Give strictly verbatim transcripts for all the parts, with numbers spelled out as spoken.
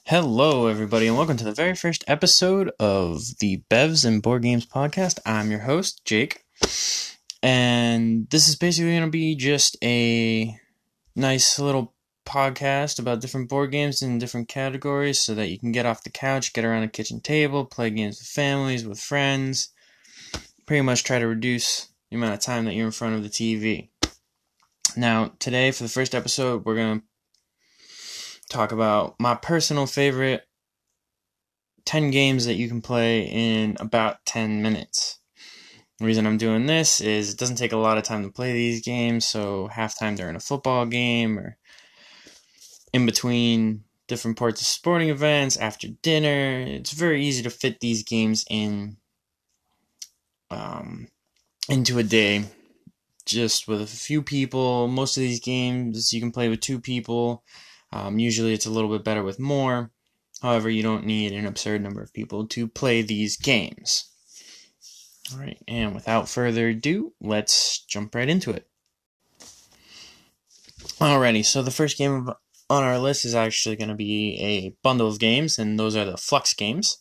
Hello, everybody, and welcome to the very first episode of the Bevs and Board Games podcast. I'm your host, Jake, and this is basically going to be just a nice little podcast about different board games in different categories so that you can get off the couch, get around a kitchen table, play games with families, with friends, pretty much try to reduce the amount of time that you're in front of the T V. Now, today, for the first episode, we're going to talk about my personal favorite ten games that you can play in about ten minutes. The reason I'm doing this is it doesn't take a lot of time to play these games, so halftime during a football game or in between different parts of sporting events, after dinner, it's very easy to fit these games in um, into a day just with a few people. Most of these games you can play with two people. Um, usually it's a little bit better with more. However, you don't need an absurd number of people to play these games. Alright, and without further ado, let's jump right into it. Alrighty, so the first game on our list is actually going to be a bundle of games, and those are the Fluxx games.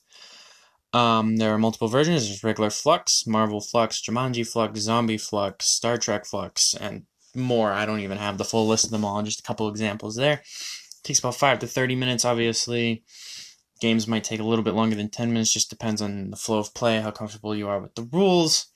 Um, there are multiple versions. There's regular Fluxx, Marvel Fluxx, Jumanji Fluxx, Zombie Fluxx, Star Trek Fluxx, and more. I don't even have the full list of them all, just a couple examples there. It takes about five to thirty minutes, obviously. Games might take a little bit longer than ten minutes, just depends on the flow of play, how comfortable you are with the rules,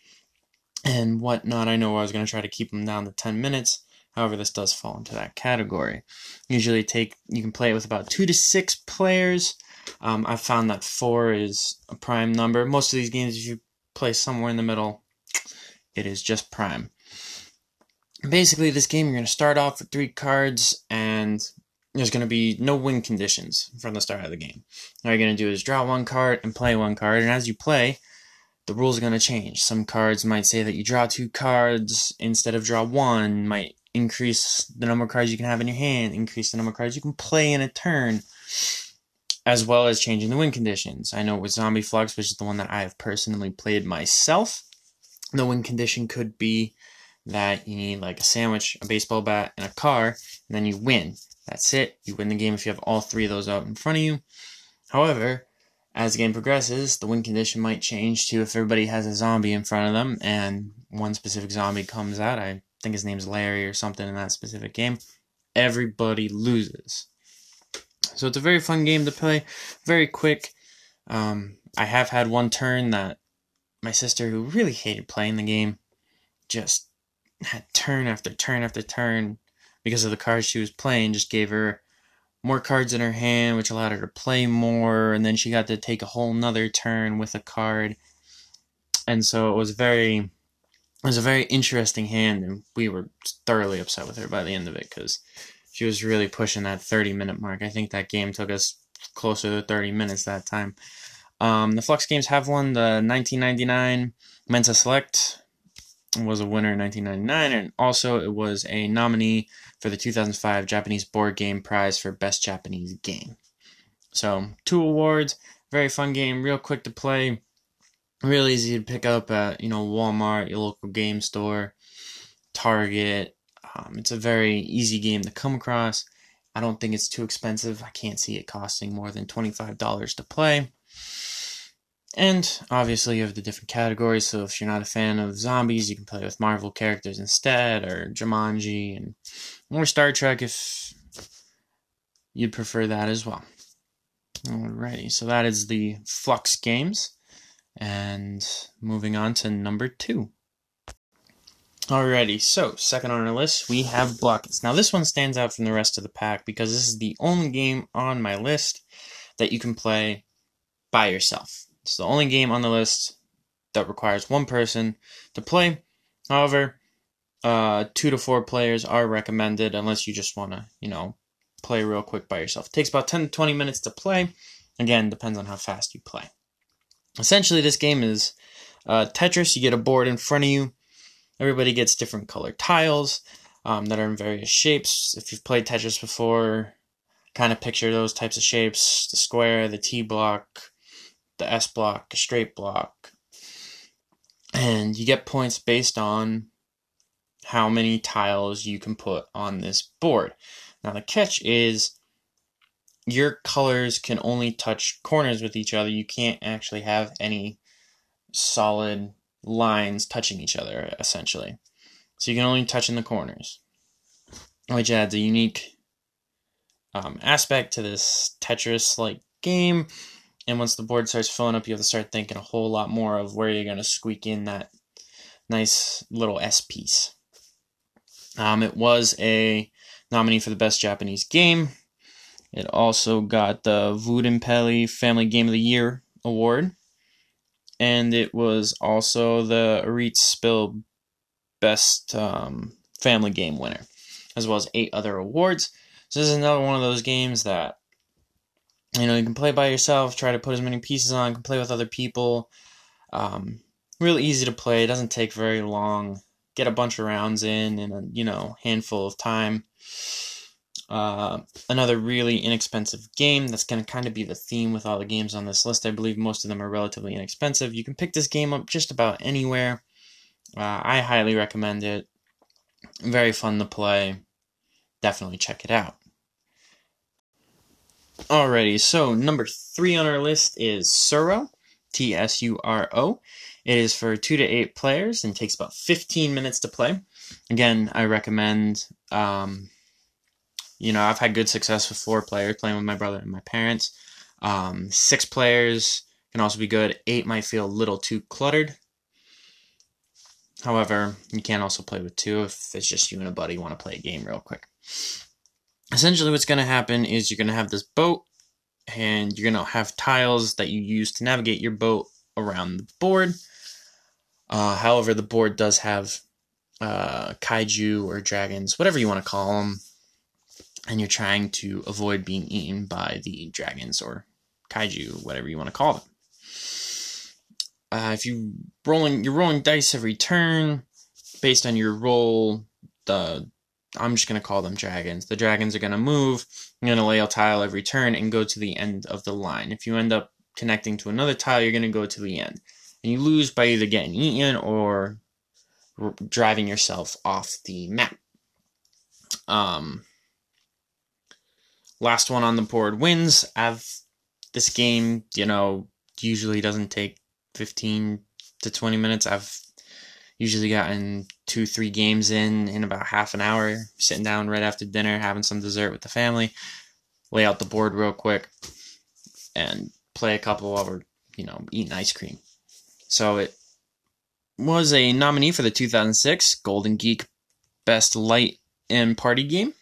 and whatnot. I know I was going to try to keep them down to ten minutes, however, this does fall into that category. Usually take you can play it with about two to six players. Um, I've found that four is a prime number. Most of these games, if you play somewhere in the middle, it is just prime. Basically, this game, you're going to start off with three cards, and there's going to be no win conditions from the start of the game. All you're going to do is draw one card and play one card, and as you play, the rules are going to change. Some cards might say that you draw two cards instead of draw one, might increase the number of cards you can have in your hand, increase the number of cards you can play in a turn, as well as changing the win conditions. I know with Zombie Fluxx, which is the one that I have personally played myself, the win condition could be that you need like a sandwich, a baseball bat, and a car, and then you win. That's it. You win the game if you have all three of those out in front of you. However, as the game progresses, the win condition might change to if everybody has a zombie in front of them and one specific zombie comes out. I think his name's Larry or something in that specific game. Everybody loses. So it's a very fun game to play. Very quick. Um, I have had one turn that my sister, who really hated playing the game, just had turn after turn after turn because of the cards she was playing, just gave her more cards in her hand, which allowed her to play more, and then she got to take a whole nother turn with a card. And so it was very it was a very interesting hand, and we were thoroughly upset with her by the end of it because she was really pushing that thirty minute mark. I think that game took us closer to thirty minutes that time. Um, the Fluxx games have won the nineteen ninety-nine Mensa Select. Was a winner in nineteen ninety-nine, and also it was a nominee for the two thousand five Japanese Board Game Prize for Best Japanese Game. So, two awards, very fun game, real quick to play, real easy to pick up at, you know, Walmart, your local game store, Target. Um, it's a very easy game to come across. I don't think it's too expensive. I can't see it costing more than twenty-five dollars to play. And obviously you have the different categories, so if you're not a fan of zombies, you can play with Marvel characters instead, or Jumanji, and or Star Trek if you'd prefer that as well. Alrighty, so that is the Fluxx games, and moving on to number two. Alrighty, so second on our list, we have Blockets. Now this one stands out from the rest of the pack because this is the only game on my list that you can play by yourself. It's the only game on the list that requires one person to play. However, uh, two to four players are recommended unless you just want to, you know, play real quick by yourself. It takes about ten to twenty minutes to play. Again, depends on how fast you play. Essentially, this game is uh, Tetris. You get a board in front of you. Everybody gets different colored tiles um, that are in various shapes. If you've played Tetris before, kind of picture those types of shapes: the square, the T block, the S block, a straight block, and you get points based on how many tiles you can put on this board. Now the catch is your colors can only touch corners with each other. You can't actually have any solid lines touching each other, essentially. So you can only touch in the corners, which adds a unique um, aspect to this Tetris-like game. And once the board starts filling up, you have to start thinking a whole lot more of where you're going to squeak in that nice little S piece. Um, it was a nominee for the Best Japanese Game. It also got the Woodenpelli Family Game of the Year award. And it was also the Aritz Spill Best um, Family Game winner, as well as eight other awards. So this is another one of those games that, you know, you can play by yourself, try to put as many pieces on, can play with other people. Um, really easy to play, it doesn't take very long. Get a bunch of rounds in in a, you know, handful of time. Uh, another really inexpensive game that's going to kind of be the theme with all the games on this list. I believe most of them are relatively inexpensive. You can pick this game up just about anywhere. Uh, I highly recommend it. Very fun to play. Definitely check it out. Alrighty, so number three on our list is Tsuro, T S U R O. It is for two to eight players and takes about fifteen minutes to play. Again, I recommend, um, you know, I've had good success with four players playing with my brother and my parents. Um, six players can also be good. Eight might feel a little too cluttered. However, you can also play with two if it's just you and a buddy want to play a game real quick. Essentially what's going to happen is you're going to have this boat, and you're going to have tiles that you use to navigate your boat around the board. Uh, however, the board does have uh, kaiju or dragons, whatever you want to call them, and you're trying to avoid being eaten by the dragons or kaiju, whatever you want to call them. Uh, if you rolling, you're rolling dice every turn based on your roll. The I'm just gonna call them dragons. The dragons are gonna move. You're gonna lay a tile every turn and go to the end of the line. If you end up connecting to another tile, you're gonna go to the end, and you lose by either getting eaten or r driving yourself off the map. Um, last one on the board wins. I've this game, you know, usually doesn't take fifteen to twenty minutes. I've usually gotten two, three games in in about half an hour, sitting down right after dinner, having some dessert with the family, lay out the board real quick, and play a couple while we're, you know, eating ice cream. So it was a nominee for the two thousand six Golden Geek Best Light and Party Game.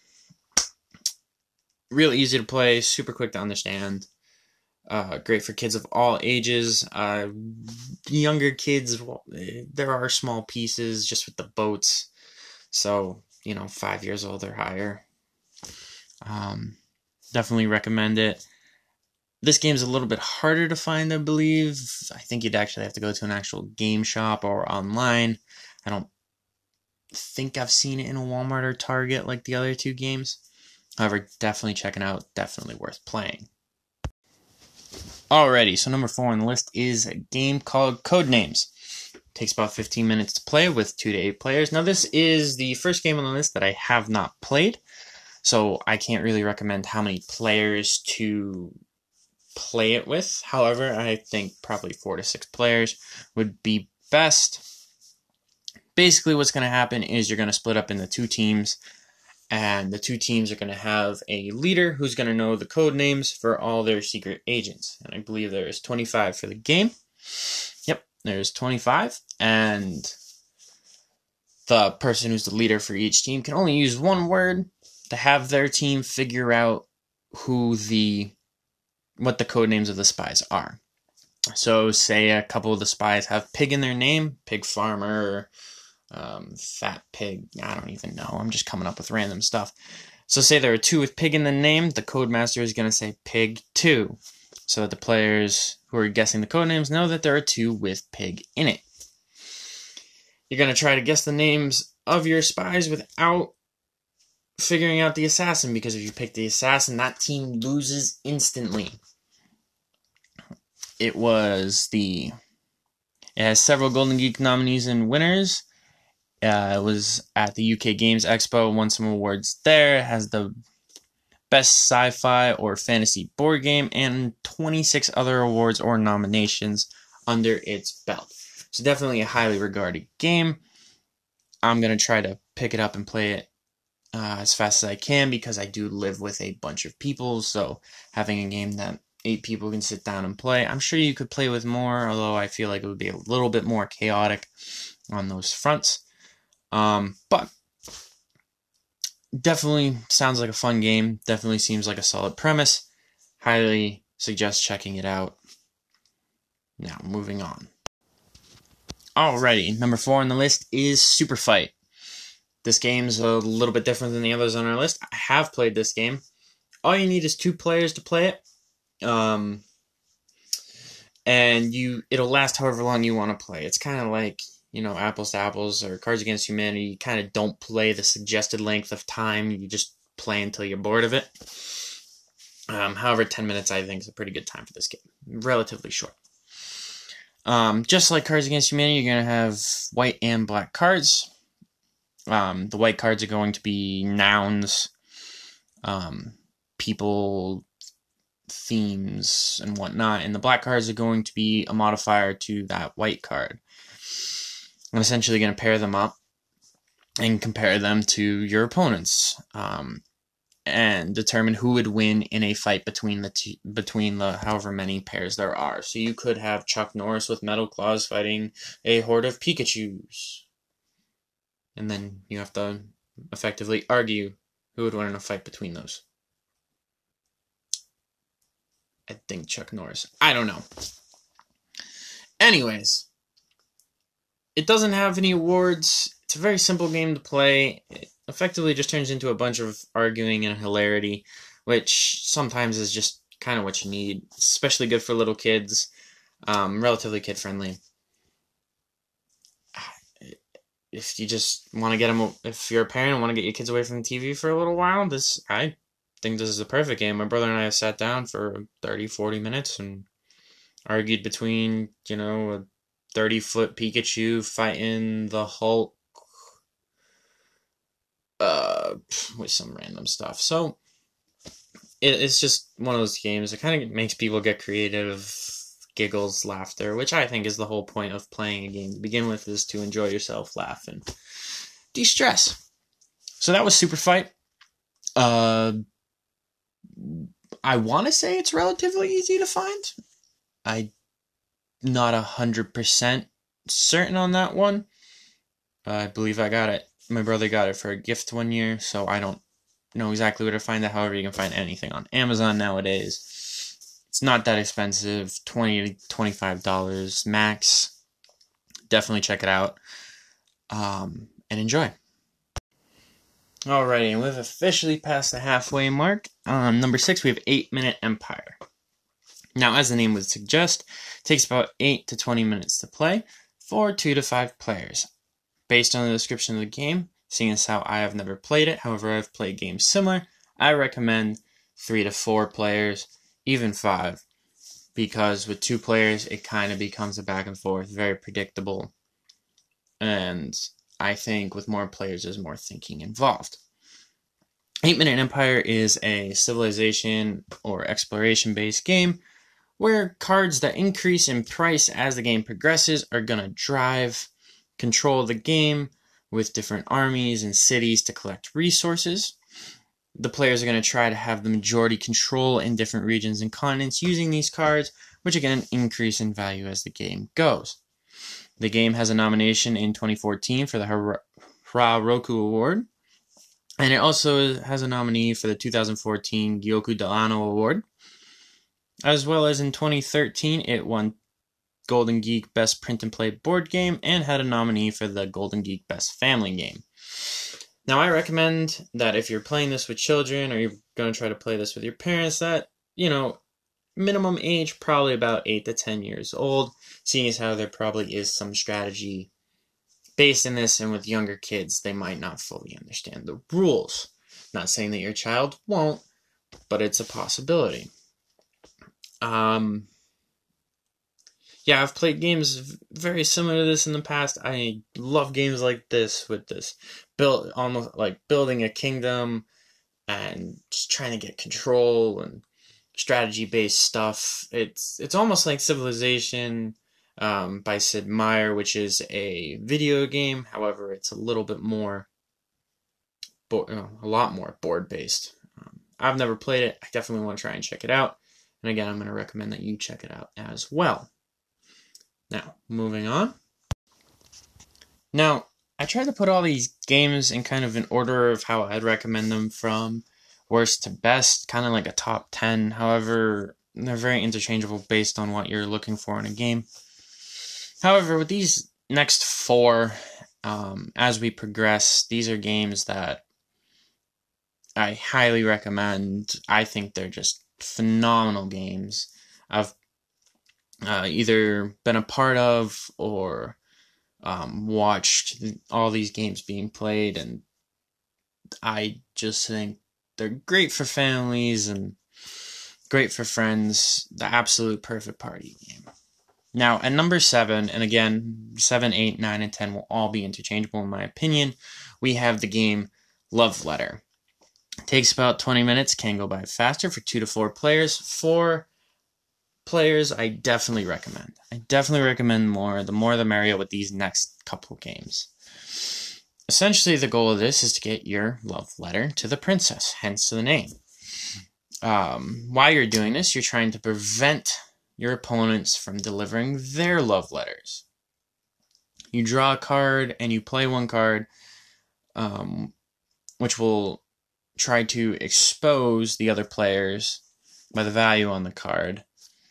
Real easy to play, super quick to understand. Uh, great for kids of all ages. Uh, younger kids, well, there are small pieces just with the boats. So, you know, five years old or higher. Um, definitely recommend it. This game's a little bit harder to find, I believe. I think you'd actually have to go to an actual game shop or online. I don't think I've seen it in a Walmart or Target like the other two games. However, definitely checking out. Definitely worth playing. Alrighty, so number four on the list is a game called Codenames. It takes about fifteen minutes to play with two to eight players. Now, this is the first game on the list that I have not played, so I can't really recommend how many players to play it with. However, I think probably four to six players would be best. Basically, what's going to happen is you're going to split up into two teams, and the two teams are going to have a leader who's going to know the code names for all their secret agents. And I believe there is twenty-five for the game. Yep, there's twenty-five. And the person who's the leader for each team can only use one word to have their team figure out who the what the code names of the spies are. So say a couple of the spies have pig in their name, pig farmer, Um, fat pig, I don't even know, I'm just coming up with random stuff. So say there are two with pig in the name, the code master is going to say pig two, so that the players who are guessing the code names know that there are two with pig in it. You're going to try to guess the names of your spies without figuring out the assassin, because if you pick the assassin, that team loses instantly. It was the, it has several Golden Geek nominees and winners. Uh, it was at the U K Games Expo, won some awards there. It has the Best Sci-Fi or Fantasy Board Game, and twenty-six other awards or nominations under its belt. So definitely a highly regarded game. I'm going to try to pick it up and play it uh, as fast as I can because I do live with a bunch of people, so having a game that eight people can sit down and play, I'm sure you could play with more, although I feel like it would be a little bit more chaotic on those fronts. Um, but definitely sounds like a fun game, definitely seems like a solid premise. Highly suggest checking it out. Now, moving on. Alrighty, number four on the list is Super Fight. This game's a little bit different than the others on our list. I have played this game. All you need is two players to play it. Um, and you it'll last however long you want to play. It's kind of like, you know, Apples to Apples or Cards Against Humanity. You kind of don't play the suggested length of time. You just play until you're bored of it. Um, however, ten minutes I think is a pretty good time for this game. Relatively short. Um, just like Cards Against Humanity, you're going to have white and black cards. Um, the white cards are going to be nouns, um, people, themes, and whatnot. And the black cards are going to be a modifier to that white card. I'm essentially going to pair them up and compare them to your opponents. Um, and determine who would win in a fight between the t- between the however many pairs there are. So you could have Chuck Norris with Metal Claws fighting a horde of Pikachus. And then you have to effectively argue who would win in a fight between those. I think Chuck Norris. I don't know. Anyways, it doesn't have any awards. It's a very simple game to play. It effectively just turns into a bunch of arguing and hilarity, which sometimes is just kind of what you need. It's especially good for little kids. Um, relatively kid-friendly. If you just want to get them, if you're a parent and want to get your kids away from the T V for a little while, this I think this is a perfect game. My brother and I have sat down for thirty, forty minutes and argued between, you know, a thirty-foot Pikachu fighting the Hulk uh, with some random stuff. So, it, it's just one of those games that kind of makes people get creative, giggles, laughter, which I think is the whole point of playing a game to begin with, is to enjoy yourself, laugh, and de-stress. So that was Super Fight. Uh, I want to say it's relatively easy to find. I'm not one hundred percent certain on that one. Uh, I believe I got it. My brother got it for a gift one year, so I don't know exactly where to find it. However, you can find anything on Amazon nowadays. It's not that expensive, twenty to twenty-five dollars max. Definitely check it out um, and enjoy. Alrighty, and we've officially passed the halfway mark. Um, number six, we have eight Minute Empire. Now, as the name would suggest, it takes about eight to twenty minutes to play for two to five players. Based on the description of the game, seeing as how I have never played it, however I've played games similar, I recommend three to four players, even five, because with two players, it kind of becomes a back and forth, very predictable, and I think with more players, there's more thinking involved. eight Minute Empire is a civilization or exploration-based game where cards that increase in price as the game progresses are going to drive control the game with different armies and cities to collect resources. The players are going to try to have the majority control in different regions and continents using these cards, which again increase in value as the game goes. The game has a nomination in twenty fourteen for the Hara Roku Award, and it also has a nominee for the two thousand fourteen Gyoku Delano Award. As well as in twenty thirteen, it won Golden Geek Best Print and Play Board Game and had a nominee for the Golden Geek Best Family Game. Now, I recommend that if you're playing this with children or you're going to try to play this with your parents, that, you know, minimum age, probably about eight to ten years old, seeing as how there probably is some strategy based in this, and with younger kids, they might not fully understand the rules. Not saying that your child won't, but it's a possibility. Um... Yeah, I've played games very similar to this in the past. I love games like this with this build, almost like building a kingdom, and just trying to get control and strategy-based stuff. It's it's almost like Civilization um, by Sid Meier, which is a video game. However, it's a little bit more, bo- uh, a lot more board-based. Um, I've never played it. I definitely want to try and check it out. And again, I'm going to recommend that you check it out as well. Now, moving on. Now, I tried to put all these games in kind of an order of how I'd recommend them from worst to best, kind of like a top ten. However, they're very interchangeable based on what you're looking for in a game. However, with these next four, um, as we progress, these are games that I highly recommend. I think they're just phenomenal games. I've uh, either been a part of or um, watched all these games being played, and I just think they're great for families and great for friends. The absolute perfect party game. Now, at number seven, and again, seven, eight, nine, and ten will all be interchangeable in my opinion, we have the game Love Letter. It takes about twenty minutes, can go by faster for two to four players. Four players, I definitely recommend. I definitely recommend more. The more the merrier with these next couple games. Essentially, the goal of this is to get your love letter to the princess, hence the name. Um, while you're doing this, you're trying to prevent your opponents from delivering their love letters. You draw a card and you play one card, um, which will try to expose the other players by the value on the card.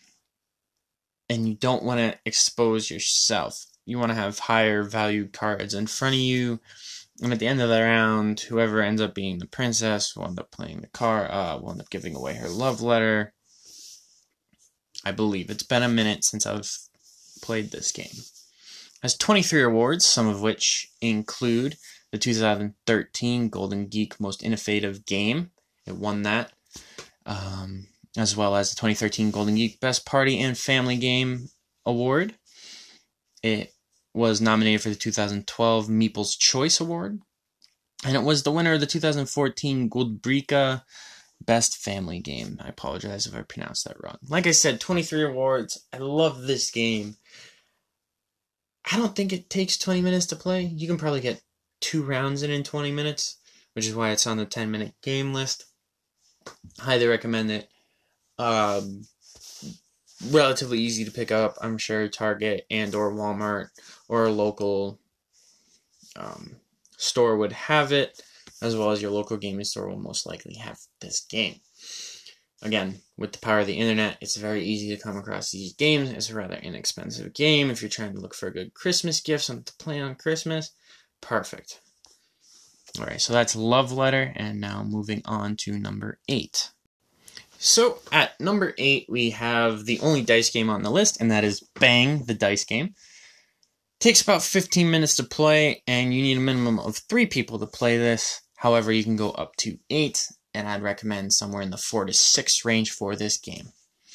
And you don't want to expose yourself. You want to have higher valued cards in front of you. And at the end of the round, whoever ends up being the princess will end up playing the card, uh, will end up giving away her love letter. I believe it's been a minute since I've played this game. It has twenty-three awards, some of which include the two thousand thirteen Golden Geek Most Innovative Game. It won that. Um, as well as the twenty thirteen Golden Geek Best Party and Family Game Award. It was nominated for the two thousand twelve Meeple's Choice Award. And it was the winner of the two thousand fourteen Guldbrika Best Family Game. I apologize if I pronounced that wrong. Like I said, twenty-three awards. I love this game. I don't think it takes twenty minutes to play. You can probably get two rounds in in twenty minutes, which is why it's on the ten minute game list. Highly recommend it. Um, relatively easy to pick up. I'm sure Target and or Walmart or a local um, store would have it, as well as your local gaming store will most likely have this game. Again, with the power of the internet, it's very easy to come across these games. It's a rather inexpensive game. If you're trying to look for a good Christmas gift, something to play on Christmas, perfect. Alright, so that's Love Letter, and now moving on to number eight. So, at number eight, we have the only dice game on the list, and that is Bang, the dice game. It takes about fifteen minutes to play, and you need a minimum of three people to play this. However, you can go up to eight, and I'd recommend somewhere in the four to six range for this game.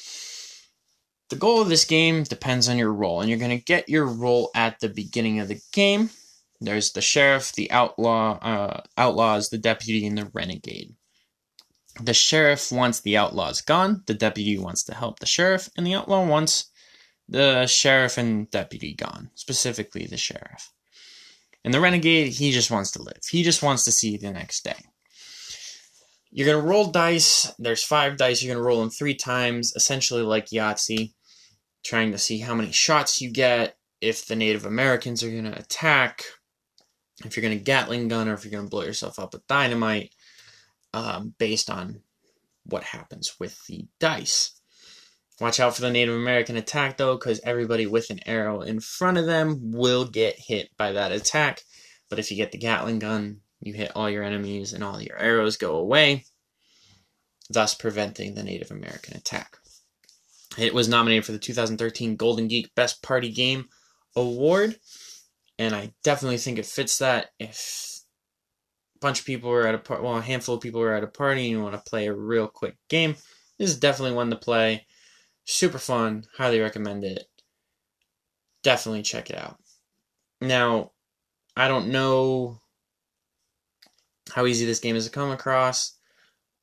The goal of this game depends on your role, and you're going to get your role at the beginning of the game. There's the sheriff, the outlaw, uh, outlaws, the deputy, and the renegade. The sheriff wants the outlaws gone, the deputy wants to help the sheriff, and the outlaw wants the sheriff and deputy gone, specifically the sheriff. And the renegade, he just wants to live. He just wants to see the next day. You're going to roll dice. There's five dice. You're going to roll them three times, essentially like Yahtzee, trying to see how many shots you get, if the Native Americans are going to attack, if you're going to Gatling gun, or if you're going to blow yourself up with dynamite. Um, based on what happens with the dice. Watch out for the Native American attack, though, because everybody with an arrow in front of them will get hit by that attack. But if you get the Gatling gun, you hit all your enemies and all your arrows go away, thus preventing the Native American attack. It was nominated for the two thousand thirteen Golden Geek Best Party Game Award, and I definitely think it fits that. If bunch of people are at a par- well, a handful of people are at a party and you want to play a real quick game, this is definitely one to play. Super fun. Highly recommend it. Definitely check it out. Now, I don't know how easy this game is to come across.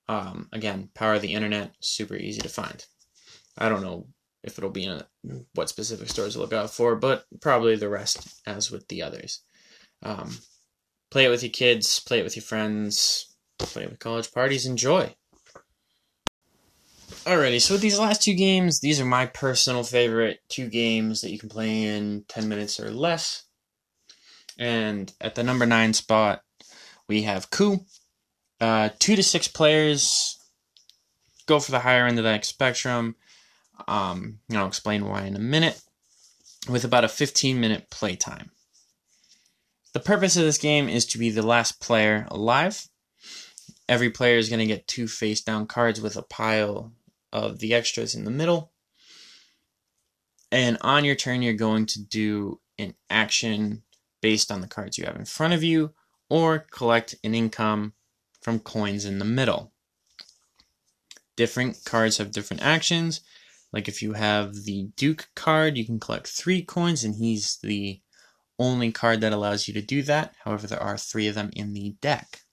Um, again, power of the internet, super easy to find. I don't know if it'll be in a, what specific stores to look out for, but probably the rest as with the others. Um, play it with your kids, play it with your friends, play it with college parties, enjoy. Alrighty, so with these last two games, these are my personal favorite two games that you can play in ten minutes or less. And at the number nine spot, we have Coup. Uh, two to six players. Go for the higher end of that spectrum. Um, I'll explain why in a minute. With about a fifteen minute playtime. The purpose of this game is to be the last player alive. Every player is going to get two face down cards with a pile of the extras in the middle. And on your turn, you're going to do an action based on the cards you have in front of you, or collect an income from coins in the middle. Different cards have different actions. Like if you have the Duke card, you can collect three coins, and he's the only card that allows you to do that. However, there are three of them in the deck.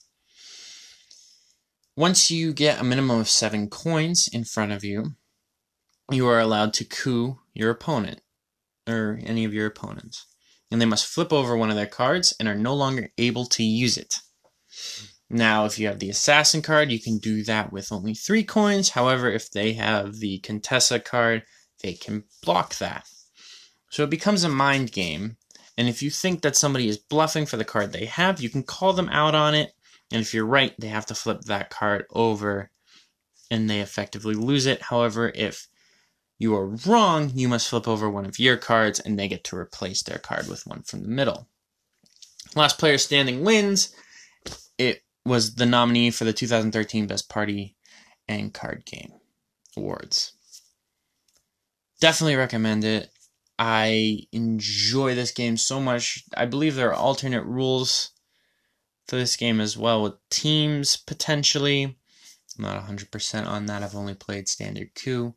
Once you get a minimum of seven coins in front of you, you are allowed to coup your opponent, or any of your opponents. And they must flip over one of their cards and are no longer able to use it. Now, if you have the Assassin card, you can do that with only three coins. However, if they have the Contessa card, they can block that. So it becomes a mind game. And if you think that somebody is bluffing for the card they have, you can call them out on it. And if you're right, they have to flip that card over and they effectively lose it. However, if you are wrong, you must flip over one of your cards and they get to replace their card with one from the middle. Last player standing wins. It was the nominee for the two thousand thirteen Best Party and Card Game Awards. Definitely recommend it. I enjoy this game so much. I believe there are alternate rules for this game as well, with teams potentially. I'm not one hundred percent on that. I've only played Standard Coup.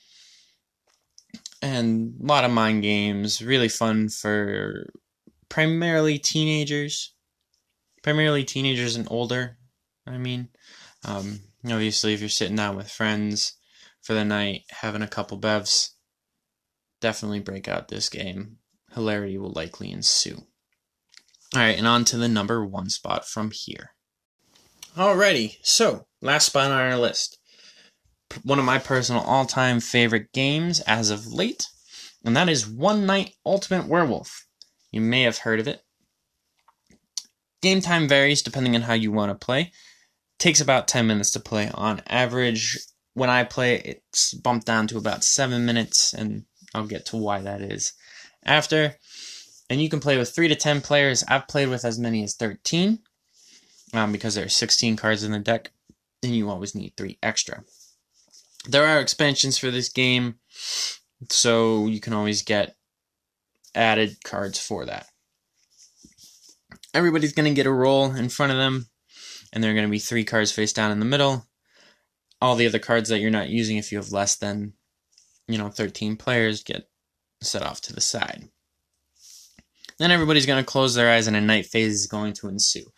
And a lot of mind games. Really fun for primarily teenagers. Primarily teenagers and older, I mean. Um, obviously, if you're sitting down with friends for the night, having a couple bevs, definitely break out this game. Hilarity will likely ensue. Alright, and on to the number one spot from here. Alrighty, so, last spot on our list. One of my personal all-time favorite games as of late, and that is One Night Ultimate Werewolf. You may have heard of it. Game time varies depending on how you want to play. It takes about ten minutes to play on average. When I play, it's bumped down to about seven minutes, and I'll get to why that is after. And you can play with three to ten players. I've played with as many as thirteen, um, because there are sixteen cards in the deck, and you always need three extra. There are expansions for this game, so you can always get added cards for that. Everybody's going to get a roll in front of them, and there are going to be three cards face down in the middle. All the other cards that you're not using, if you have less than, you know, thirteen players, get set off to the side. Then everybody's going to close their eyes, and a night phase is going to ensue.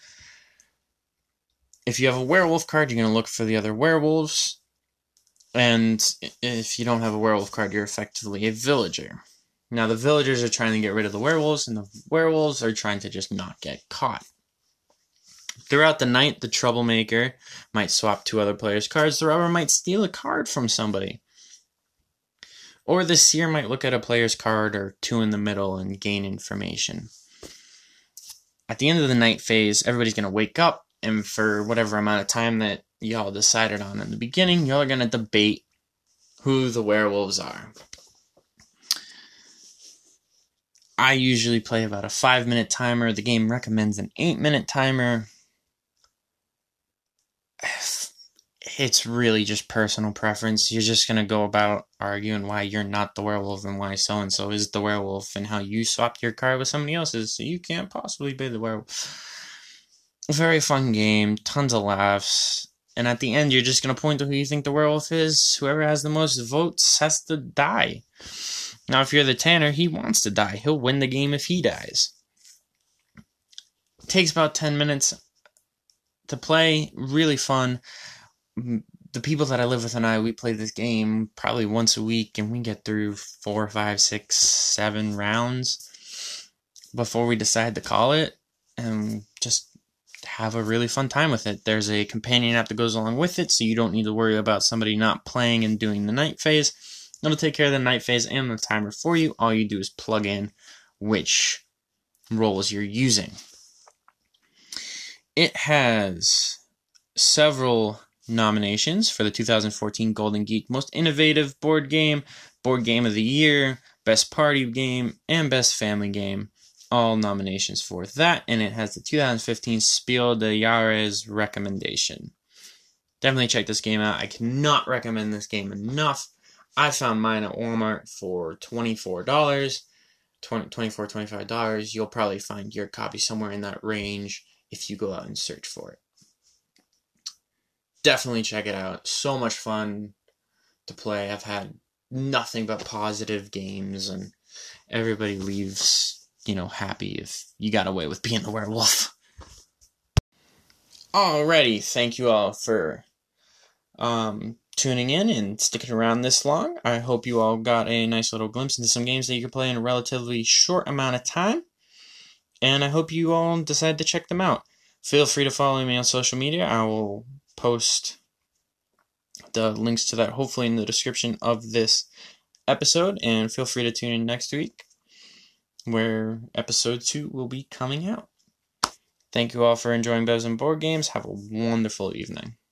If you have a werewolf card, you're going to look for the other werewolves. And if you don't have a werewolf card, you're effectively a villager. Now, the villagers are trying to get rid of the werewolves, and the werewolves are trying to just not get caught. Throughout the night, the troublemaker might swap two other players' cards. The robber might steal a card from somebody. Or the seer might look at a player's card or two in the middle and gain information. At the end of the night phase, everybody's going to wake up, and for whatever amount of time that y'all decided on in the beginning, y'all are going to debate who the werewolves are. I usually play about a five minute timer. The game recommends an eight minute timer. It's really just personal preference. You're just going to go about arguing why you're not the werewolf and why so-and-so is the werewolf and how you swapped your card with somebody else's, so you can't possibly be the werewolf. Very fun game, tons of laughs, and at the end you're just going to point to who you think the werewolf is. Whoever has the most votes has to die. Now, if you're the Tanner, he wants to die. He'll win the game if he dies. It takes about ten minutes to play. Really fun. the people that I live with and I, we play this game probably once a week, and we get through four, five, six, seven rounds before we decide to call it, and just have a really fun time with it. There's a companion app that goes along with it, so you don't need to worry about somebody not playing and doing the night phase. It'll take care of the night phase and the timer for you. All you do is plug in which roles you're using. It has several nominations for the two thousand fourteen Golden Geek Most Innovative Board Game, Board Game of the Year, Best Party Game, and Best Family Game. All nominations for that, and it has the two thousand fifteen Spiel des Jahres recommendation. Definitely check this game out. I cannot recommend this game enough. I found mine at Walmart for twenty-four dollars, twenty-four dollars, twenty-five dollars. You'll probably find your copy somewhere in that range if you go out and search for it. Definitely check it out. So much fun to play. I've had nothing but positive games, and everybody leaves, you know, happy if you got away with being the werewolf. Alrighty, thank you all for um, tuning in and sticking around this long. I hope you all got a nice little glimpse into some games that you can play in a relatively short amount of time, and I hope you all decide to check them out. Feel free to follow me on social media. I will post the links to that hopefully in the description of this episode, and feel free to tune in next week where episode two will be coming out. Thank you all for enjoying Bevs and Board Games. Have a wonderful evening.